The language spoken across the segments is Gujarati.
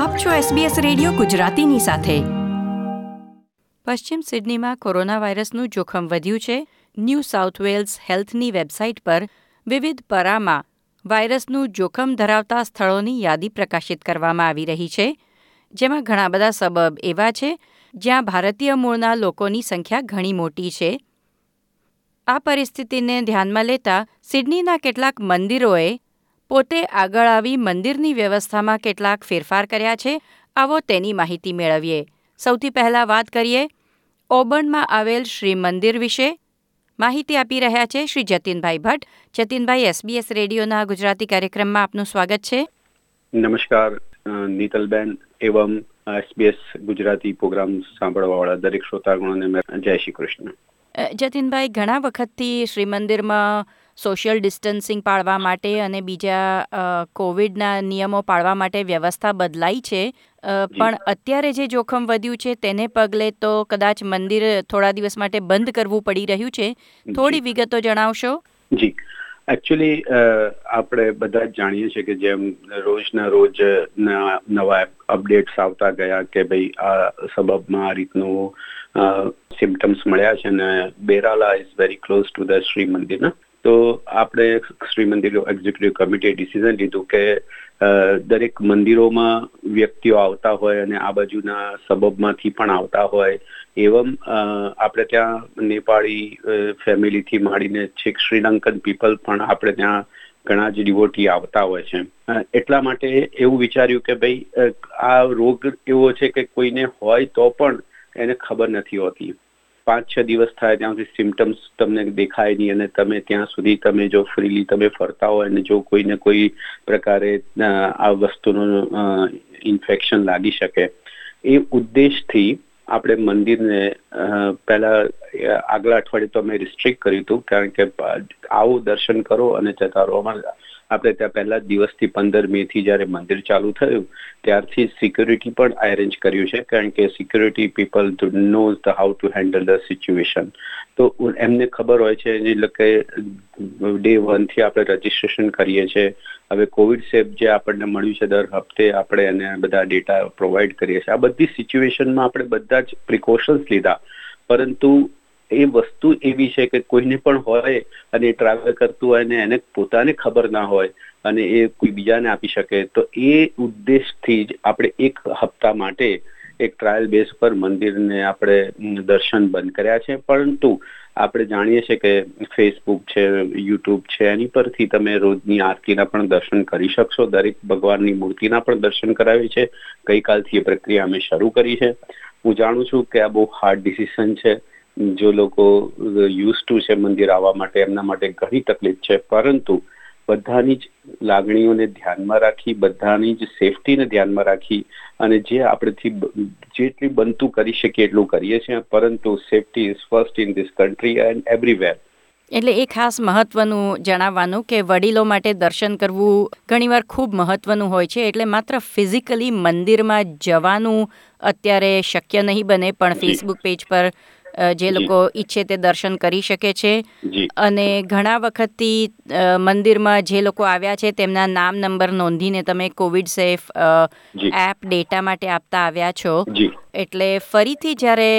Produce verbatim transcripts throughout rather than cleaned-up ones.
આપ છો એસબીએસ રેડિયો ગુજરાતીની સાથે. પશ્ચિમ સિડનીમાં કોરોના વાયરસનું જોખમ વધ્યું છે. ન્યૂ સાઉથ વેલ્સ હેલ્થની વેબસાઇટ પર વિવિધ પરામાં વાયરસનું જોખમ ધરાવતા સ્થળોની યાદી પ્રકાશિત કરવામાં આવી રહી છે, જેમાં ઘણા બધા સબબ એવા છે જ્યાં ભારતીય મૂળના લોકોની સંખ્યા ઘણી મોટી છે. આ પરિસ્થિતિને ધ્યાનમાં લેતા સિડનીના કેટલાક મંદિરોએ પોતે આગળ આવી મંદિરની વ્યવસ્થામાં કેટલાક ફેરફાર કર્યા છે. આવો તેની માહિતી મેળવીએ. સૌથી પહેલાં વાત કરીએ ઓબર્નમાં આવેલ શ્રી મંદિર વિશે. માહિતી આપી રહ્યા છે શ્રી જતીનભાઈ ભટ્ટ. જતીનભાઈ, એસબીએસ રેડિયોના ગુજરાતી કાર્યક્રમમાં આપનું સ્વાગત છે. નમસ્કાર નીતલબેન એવમ એસબીએસ ગુજરાતી પ્રોગ્રામ સાંભળવાવાળા દરેક શ્રોતાગણોને જય શ્રી કૃષ્ણ. જતીનભાઈ, ઘણા વખતથી શ્રી મંદિરમાં સોશિયલ ડિસ્ટન્સિંગ પાળવા માટે અને બીજા કોવિડના નિયમો પાળવા માટે વ્યવસ્થા બદલાઈ છે, પણ અત્યારે જે જોખમ વધ્યું છે તેને પગલે તો કદાચ મંદિર થોડા દિવસ માટે બંધ કરવું પડી રહ્યું છે. થોડી વિગતો જણાવશો? જી, એકચ્યુઅલી આપણે બધા જ જાણીએ છીએ કે જેમ રોજના રોજ નવા અપડેટ્સ આવતા ગયા કે ભાઈ આ સબબમાં આ રીતનું સિમ્ટમ્સ મળ્યા છે અને Berala is very close to the Shri મંદિરના. તો આપણે શ્રી મંદિર એક્ઝિક્યુટિવ કમિટીએ ડિસિઝન લીધું કે દરેક મંદિરોમાં વ્યક્તિઓ આવતા હોય અને આ બાજુના સબબમાંથી પણ આવતા હોય, એવમ આપણે ત્યાં નેપાળી ફેમિલીથી માંડીને છેક શ્રીલંકન પીપલ પણ આપણે ત્યાં ઘણા જ ડિવોટી આવતા હોય છે. એટલા માટે એવું વિચાર્યું કે ભાઈ આ રોગ એવો છે કે કોઈને હોય તો પણ એને ખબર નથી હોતી. પાંચ છ દિવસ થાય ત્યાં સુધી સિમ્ટમ્સ તમને દેખાય નહીં અને તમે ત્યાં સુધી તમે જો ફ્રીલી તમે ફરતા હોય અને જો કોઈને કોઈ પ્રકારે આ વસ્તુનું ઇન્ફેક્શન લાગી શકે, એ ઉદ્દેશથી આપણે મંદિરને પહેલા આગલા અઠવાડિયે તો અમે રિસ્ટ્રિક્ટ કર્યું હતું, કારણ કે આવો દર્શન કરો અને જતા રહો. આપણે ત્યાં પહેલા દિવસથી પંદર મે થી જયારે મંદિર ચાલુ થયું ત્યારથી સિક્યુરિટી પણ અરેન્જ કર્યું છે, કારણ કે security people knows the how to handle the situation. તો એમને ખબર હોય છે, એટલે કે ડે વનથી આપણે રજીસ્ટ્રેશન કરીએ છીએ. હવે કોવિડ સેફ જે આપણને મળ્યું છે દર હપ્તે આપણે એને બધા ડેટા પ્રોવાઈડ કરીએ છીએ. આ બધી સિચ્યુએશનમાં આપણે બધા જ પ્રિકોશન્સ લીધા, પરંતુ એ વસ્તુ એવી છે કે કોઈને પણ હોય અને એ ટ્રાવેલ કરતું હોય ને એને પોતાને ખબર ના હોય અને એ કોઈ બીજાને આપી શકે, તો એ ઉદ્દેશથી જ આપણે એક હપ્તા માટે એક ટ્રાયલ બેઝ પર મંદિરને આપણે દર્શન બંધ કર્યા છે. પરંતુ આપણે જાણીએ છીએ કે ફેસબુક છે, યુટ્યુબ છે, એની પરથી તમે રોજની આરતીના પણ દર્શન કરી શકશો. દરેક ભગવાનની મૂર્તિના પણ દર્શન કરાવે છે. ગઈકાલથી એ પ્રક્રિયા અમે શરૂ કરી છે. હું જાણું છું કે આ બહુ હાર્ડ ડિસિઝન છે. જો લોકો યુઝ ટુ છે મંદિર આવવા માટે, એમના માટે ઘણી તકલીફ છે, પરંતુ બધાની જ લાગણીઓને ધ્યાનમાં રાખી, બધાની જ સેફટીને ધ્યાનમાં રાખી અને જે આપણેથી જેટલી બનતું કરી શકીએ એટલું કરીએ છીએ. પરંતુ safety is first in this country and everywhere. એટલે એ ખાસ મહત્વનું જણાવવાનું કે વડીલો માટે દર્શન કરવું ઘણીવાર ખૂબ મહત્વનું હોય છે, એટલે માત્ર ફિઝિકલી મંદિરમાં જવાનું અત્યારે શક્ય નહીં બને, પણ ફેસબુક પેજ પર જે લોકો ઈચ્છે તે દર્શન કરી શકે છે. અને ઘણા વખતથી મંદિરમાં જે લોકો આવ્યા છે તેમના નામ નંબર નોંધીને તમે કોવિડ સેફ એપ ડેટા માટે આપતા આવ્યા છો. એટલે ફરીથી જ્યારે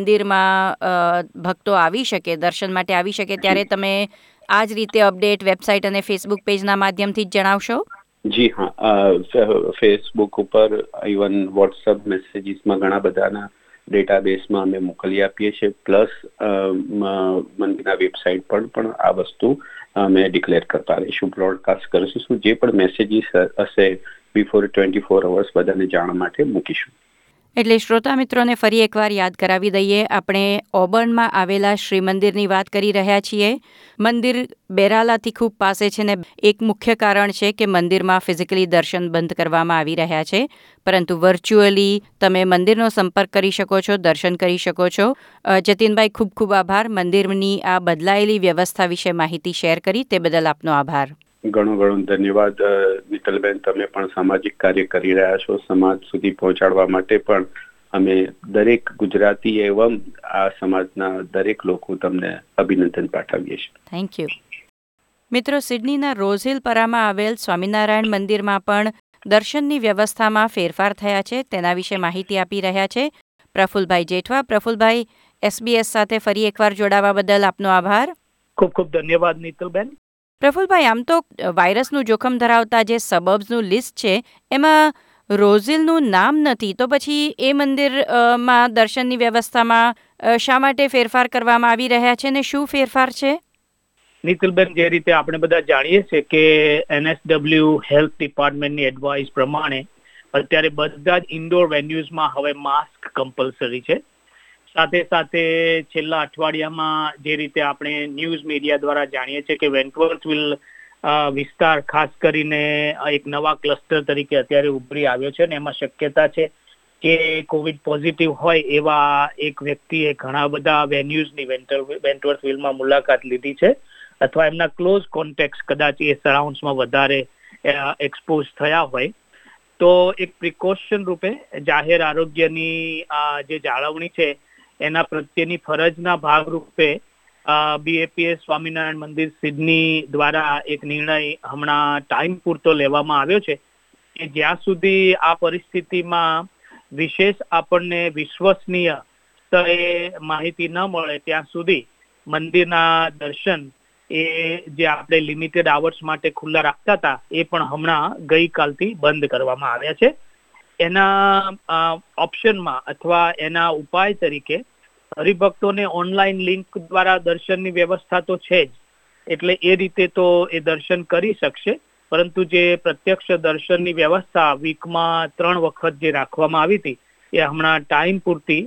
મંદિરમાં ભક્તો આવી શકે, દર્શન માટે આવી શકે, ત્યારે તમે આ જ રીતે અપડેટ વેબસાઇટ અને ફેસબુક પેજના માધ્યમથી જ જણાવશો? જી હા, ફેસબુક ઉપર ઇવન વોટ્સઅપ મેસેજીસમાં ઘણા બધાના ડેટાબેઝમાં અમે મોકલી આપીએ છીએ. પ્લસ મંદિરના વેબસાઇટ પર પણ આ વસ્તુ અમે ડિક્લેર કરતા રહીશું, બ્રોડકાસ્ટ કરીશું. જે પણ મેસેજીસ હશે બિફોર ટ્વેન્ટી ફોર અવર્સ બધાને જાણ માટે મૂકીશું. એટલે શ્રોતા મિત્રોને ફરી એકવાર યાદ કરાવી દઈએ, આપણે ઓબર્નમાં આવેલા શ્રી મંદિરની વાત કરી રહ્યા છીએ. મંદિર બેરાલાથી ખૂબ પાસે છે ને એક મુખ્ય કારણ છે કે મંદિરમાં ફિઝિકલી દર્શન બંધ કરવામાં આવી રહ્યા છે, પરંતુ વર્ચ્યુઅલી તમે મંદિરનો સંપર્ક કરી શકો છો, દર્શન કરી શકો છો. જતીનભાઈ, ખૂબ ખૂબ આભાર. મંદિરની આ બદલાયેલી વ્યવસ્થા વિશે માહિતી શેર કરી તે બદલ આપનો આભાર. ઘણો ઘણો ધન્યવાદ નીતલબેન. તમે પણ સામાજિક કાર્ય કરી રહ્યા છો, સમાજ સુધી પહોંચાડવા માટે પણ અમે દરેક ગુજરાતી એવમ આ સમાજના દરેક લોકો તમને અભિનંદન પાઠવીએ છીએ. Thank you. મિત્રો, સિડનીના રોઝહિલ પરામાં આવેલ સ્વામિનારાયણ મંદિરમાં પણ દર્શનની વ્યવસ્થામાં ફેરફાર થયા છે તેના વિશે માહિતી આપી રહ્યા છે પ્રફુલભાઈ જેઠવા. પ્રફુલભાઈ, એસબીએસ સાથે ફરી એકવાર જોડાવા બદલ આપનો આભાર. ખૂબ ખૂબ ધન્યવાદ નીતલબેન. પ્રફુલભાઈ, આમ તો વાયરસનું જોખમ ધરાવતા જે સબર્બ્સનું લિસ્ટ છે એમાં રોઝિલનું નામ નથી, તો પછી એ મંદિરમાં દર્શનની વ્યવસ્થામાં શા માટે ફેરફાર કરવામાં આવી રહ્યા છે ને શું ફેરફાર છે? નીતલબેન, જે રીતે આપણે બધા જાણીએ છીએ કે એનએસડબલ્યુ હેલ્થ ડિપાર્ટમેન્ટની એડવાઇસ પ્રમાણે અત્યારે બધા જ ઇન્ડોર વેન્યુઝમાં હવે માસ્ક કમ્પલસરી છે. સાથે સાથે છેલ્લા અઠવાડિયામાં જે રીતે આપણે ન્યૂઝ મીડિયા દ્વારા જાણીએ છીએ કે વેન્ટવર્થવિલ વિસ્તાર ખાસ કરીને એક નવા ક્લસ્ટર તરીકે અત્યારે ઉભરી આવ્યો છે અને એમાં શક્યતા છે કે કોવિડ પોઝિટિવ હોય એવા એક વ્યક્તિએ ઘણા બધા વેન્યુઝની વેન્ટવર્થવિલમાં મુલાકાત લીધી છે અથવા એમના ક્લોઝ કોન્ટેક્ટ કદાચ એ સરાઉન્ડ્સમાં વધારે એક્સપોઝ થયા હોય, તો એક પ્રિકોશન રૂપે જાહેર આરોગ્યની જે જાળવણી છે એના પ્રત્યેની ફરજના ભાગરૂપે બીએપીએસ સ્વામિનારાયણ મંદિર સિડની દ્વારા એક નિર્ણય હમણાં ટાઈમ પૂરતો લેવામાં આવ્યો છે કે જ્યાં સુધી આ પરિસ્થિતિમાં વિશેષ આપણને વિશ્વસનીય સ્તરે માહિતી ન મળે ત્યાં સુધી મંદિરના દર્શન એ જે આપણે લિમિટેડ આવર્સ માટે ખુલ્લા રાખતા હતા એ પણ હમણાં ગઈકાલથી બંધ કરવામાં આવ્યા છે. એના ઓપ્શનમાં અથવા એના ઉપાય તરીકે હરિભક્તોને ઓનલાઈન લિંક દ્વારા દર્શનની વ્યવસ્થા તો છે જ, એટલે એ રીતે તો એ દર્શન કરી શકશે, પરંતુ જે પ્રત્યક્ષ દર્શનની વ્યવસ્થા વીકમાં ત્રણ વખત જે રાખવામાં આવી હતી એ હમણાં ટાઈમ પૂરતી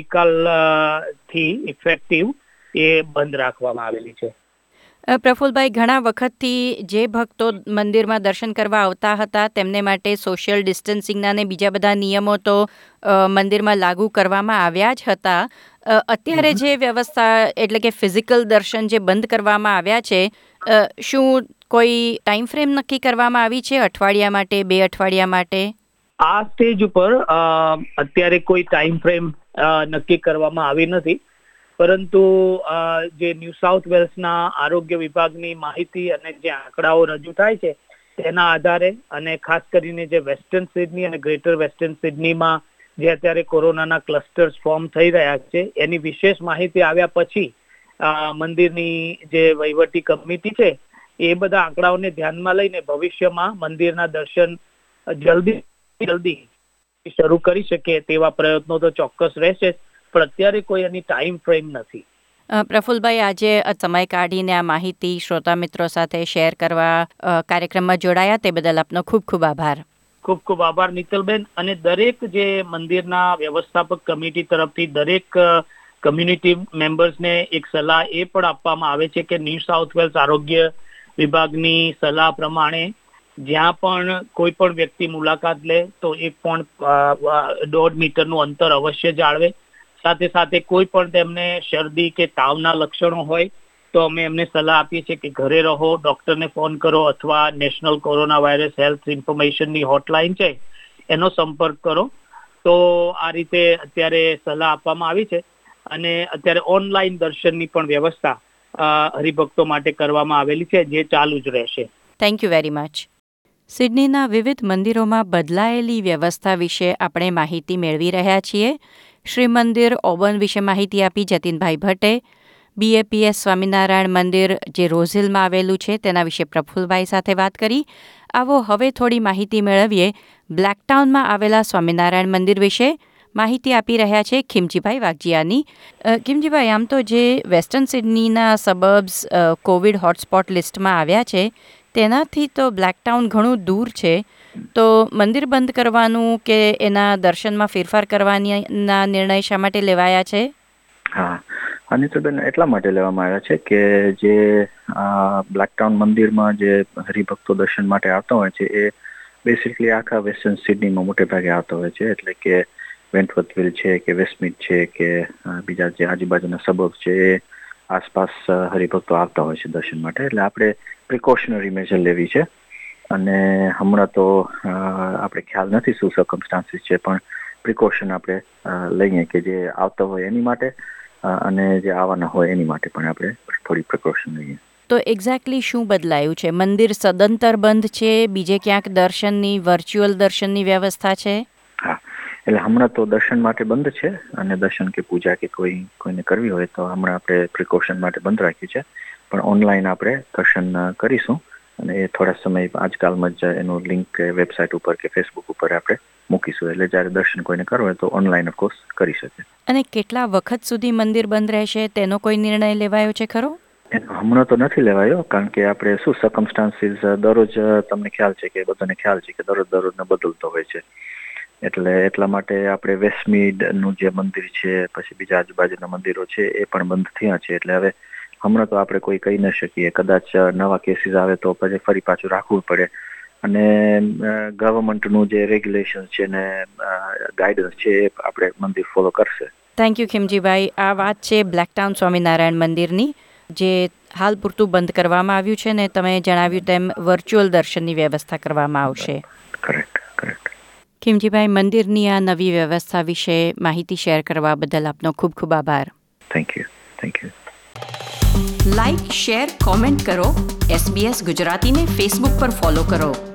ગઈકાલથી ઇફેક્ટિવ એ બંધ રાખવામાં આવેલી છે. પ્રફુલભાઈ, ઘણા વખતથી જે ભક્તો મંદિરમાં દર્શન કરવા આવતા હતા તેમને માટે સોશિયલ ડિસ્ટન્સિંગના ને બીજા બધા નિયમો તો મંદિરમાં લાગુ કરવામાં આવ્યા જ હતા. અત્યારે જે વ્યવસ્થા એટલે કે ફિઝિકલ દર્શન જે બંધ કરવામાં આવ્યા છે, શું કોઈ ટાઈમ ફ્રેમ નક્કી કરવામાં આવી છે અઠવાડિયા માટે, બે અઠવાડિયા માટે? આ સ્ટેજ ઉપર અત્યારે કોઈ ટાઈમ ફ્રેમ નક્કી કરવામાં આવી નથી, પરંતુ જે ન્યૂ સાઉથ વેલ્સના આરોગ્ય વિભાગની માહિતી અને જે આંકડાઓ રજૂ થાય છે તેના આધારે અને ખાસ કરીને જે વેસ્ટર્ન સિડની અને ગ્રેટર વેસ્ટર્ન સિડનીમાં જે અત્યારે કોરોનાના ક્લસ્ટર્સ ફોર્મ થઈ રહ્યા છે એની વિશેષ માહિતી આવ્યા પછી મંદિરની જે વહીવટી કમિટી છે એ બધા આંકડાઓને ધ્યાનમાં લઈને ભવિષ્યમાં મંદિરના દર્શન જલ્દી જલ્દી શરૂ કરી શકે તેવા પ્રયત્નો તો ચોક્કસ રહેશે, પણ અત્યારે કોઈ એની ટાઈમ ફ્રેમ નથી. પ્રફુલભાઈ, આજે સમય કાઢીને આ માહિતી શ્રોતા મિત્રો સાથે શેર કરવા કાર્યક્રમમાં જોડાયા તે બદલ આપનો ખૂબ ખૂબ આભાર. ખૂબ ખૂબ આભાર નીતલબેન. અને દરેક જે મંદિરના વ્યવસ્થાપક કમિટી તરફથી દરેક કમ્યુનિટી મેમ્બર્સને એક સલાહ એ પણ આપવામાં આવે છે કે ન્યૂ સાઉથ વેલ્સ આરોગ્ય વિભાગની સલાહ પ્રમાણે જ્યાં પણ કોઈ પણ વ્યક્તિ મુલાકાત લે તો એક પણ દોઢ મીટરનું અંતર અવશ્ય જાળવે. સાથે સાથે કોઈ પણ તેમને શરદી કે તાવના લક્ષણો હોય તો અમે એમને સલાહ આપીએ છીએ કે ઘરે રહો, ડોક્ટરને ફોન કરો અથવા નેશનલ કોરોના વાયરસ હેલ્થ ઇન્ફોર્મેશનની હોટલાઇન છે એનો સંપર્ક કરો. તો આ રીતે અત્યારે સલાહ આપવામાં આવી છે અને અત્યારે ઓનલાઈન દર્શનની પણ વ્યવસ્થા હરિભક્તો માટે કરવામાં આવેલી છે જે ચાલુ જ રહેશે. Thank you very much. સિડનીના વિવિધ મંદિરોમાં બદલાયેલી વ્યવસ્થા વિશે આપણે માહિતી મેળવી રહ્યા છીએ. શ્રી મંદિર ઓબન વિશે માહિતી આપી જતીનભાઈ ભટ્ટે. બીએપીએસ સ્વામિનારાયણ મંદિર જે રોઝિલમાં આવેલું છે તેના વિશે પ્રફુલભાઈ સાથે વાત કરી. આવો હવે થોડી માહિતી મેળવીએ બ્લેકટાઉનમાં આવેલા સ્વામિનારાયણ મંદિર વિશે. માહિતી આપી રહ્યા છે ખીમજીભાઈ વાઘજીયાની. ખીમજીભાઈ, આમ તો જે વેસ્ટર્ન સિડનીના સબર્બ્સ કોવિડ હોટસ્પોટ લિસ્ટમાં આવ્યા છે તેનાથી તો બ્લેકટાઉન ઘણું દૂર છે, તો મંદિર બંધ કરવાનું કે એના દર્શનમાં ફેરફાર કરવાના નિર્ણય શા માટે લેવાયા છે? હા, અને તો બેન એટલા માટે લેવામાં આવ્યા છે કે જે બ્લેકટાઉન મંદિરમાં જે હરિભક્તો દર્શન માટે આવતા હોય છે એ બેસિકલી આખા વેસ્ટર્ન સિડનીમાં મોટે ભાગે આવતા હોય છે, એટલે કે વેન્ટવર્થવિલ છે કે વેસ્ટમીડ છે કે બીજા જે આજુબાજુના સબર્બ છે એ આસપાસ હરિભક્તો આવતા હોય છે દર્શન માટે. એટલે આપણે પ્રિકોશનરી મેજર લેવી છે અને હમણાં તો આપણે ખ્યાલ નથી શું સર્કમસ્ટાન્સીસ છે, પણ પ્રિકોશન આપણે લઈએ કે જે આવતા હોય એની માટે અને જે આવવાના હોય એની માટે પણ આપણે થોડી પ્રિકોશન લઈએ. તો એક્ઝેક્ટલી શું બદલાયું છે? મંદિર સદંતર બંધ છે, બીજે ક્યાંક દર્શનની વર્ચ્યુઅલ દર્શનની વ્યવસ્થા છે? હા, એટલે હમણાં તો દર્શન માટે બંધ છે, અને દર્શન કે પૂજા કે કોઈ કોઈને કરવી હોય તો હમણાં આપણે પ્રિકોશન માટે બંધ રાખ્યું છે, પણ ઓનલાઈન આપણે દર્શન કરીશું, અને એ થોડા સમય આજકાલમાં જ એનું લિંક વેબસાઇટ ઉપર કે ફેસબુક ઉપર આપણે મૂકીશું, એટલે જ્યારે દર્શન કોઈને કરવું હોય તો ઓનલાઈન ઓફકોર્સ કરી શકે. અને કેટલા વખત સુધી મંદિર બંધ રહેશે તેનો કોઈ નિર્ણય લેવાયો છે ખરો? હમણાં તો નથી લેવાયો, કારણ કે આપણે શું સર્કમસ્ટાન્સીસ દરરોજ તમને ખ્યાલ છે કે બધાને ખ્યાલ છે કે દરરોજ દરરોજને બદલતો હોય છે, એટલે એટલા માટે આપણે વેસ્ટમીડનું જે મંદિર છે, પછી બીજા આજુબાજુના મંદિરો છે એ પણ બંધ થયા છે, એટલે હવે હમણાં તો આપણે કોઈ કહી ન શકીએ. કદાચ નવા કેસીસ આવે તો પછી ફરી પાછું રાખવું પડે, અને ગવર્મેન્ટનું જે રેગ્યુલેશન છે ને ગાઈડન્સ છે એ આપણે મંદિર ફોલો કરશે. Thank you Khimjibhai. આ વાત છે બ્લેકટાઉન સ્વામિનારાયણ મંદિરની, જે હાલ પૂરતું બંધ કરવામાં આવ્યું છે, ને તમે જણાવ્યું તેમ વર્ચ્યુઅલ દર્શનની વ્યવસ્થા કરવામાં આવશે. Correct correct. ખીમજીભાઈ, મંદિરની આ નવી વ્યવસ્થા વિશે માહિતી શેર કરવા બદલ આપનો ખૂબ ખૂબ આભાર. Thank you thank you. Like, share, comment કરો. એસબીએસ ગુજરાતીને ફેસબુક પર ફોલો કરો.